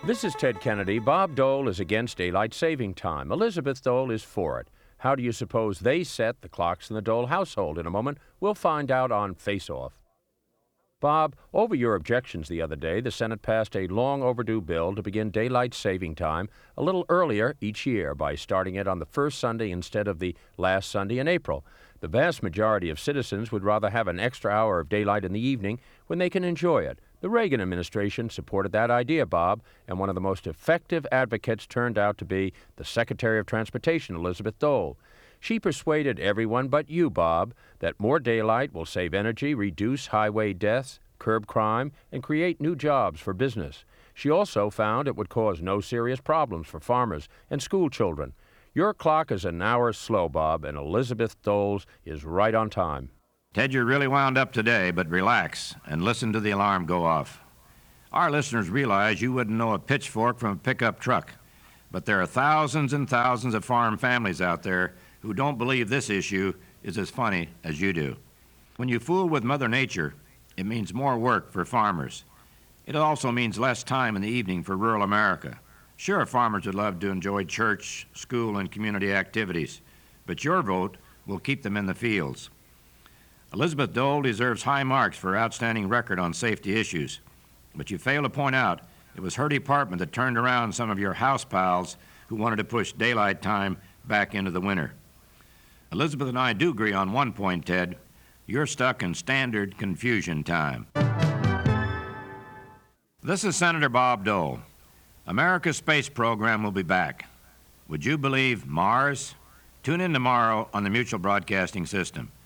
This is Ted Kennedy. Bob Dole is against daylight saving time. Elizabeth Dole is for it. How do you suppose they set the clocks in the Dole household? In a moment, we'll find out on Face Off. Bob, over your objections the other day, the Senate passed a long overdue bill to begin daylight saving time a little earlier each year by starting it on the first Sunday instead of the last Sunday in April. The vast majority of citizens would rather have an extra hour of daylight in the evening when they can enjoy it. The Reagan administration supported that idea, Bob, and one of the most effective advocates turned out to be the Secretary of Transportation, Elizabeth Dole. She persuaded everyone but you, Bob, that more daylight will save energy, reduce highway deaths, curb crime, and create new jobs for business. She also found it would cause no serious problems for farmers and school children. Your clock is an hour slow, Bob, and Elizabeth Dole's is right on time. Ted, you're really wound up today, but relax and listen to the alarm go off. Our listeners realize you wouldn't know a pitchfork from a pickup truck, but there are thousands and thousands of farm families out there who don't believe this issue is as funny as you do. When you fool with Mother Nature, it means more work for farmers. It also means less time in the evening for rural America. Sure, farmers would love to enjoy church, school, and community activities, but your vote will keep them in the fields. Elizabeth Dole deserves high marks for her outstanding record on safety issues, but you fail to point out it was her department that turned around some of your house pals who wanted to push daylight time back into the winter. Elizabeth and I do agree on one point, Ted. You're stuck in standard confusion time. This is Senator Bob Dole. America's space program will be back. Would you believe Mars? Tune in tomorrow on the Mutual Broadcasting System.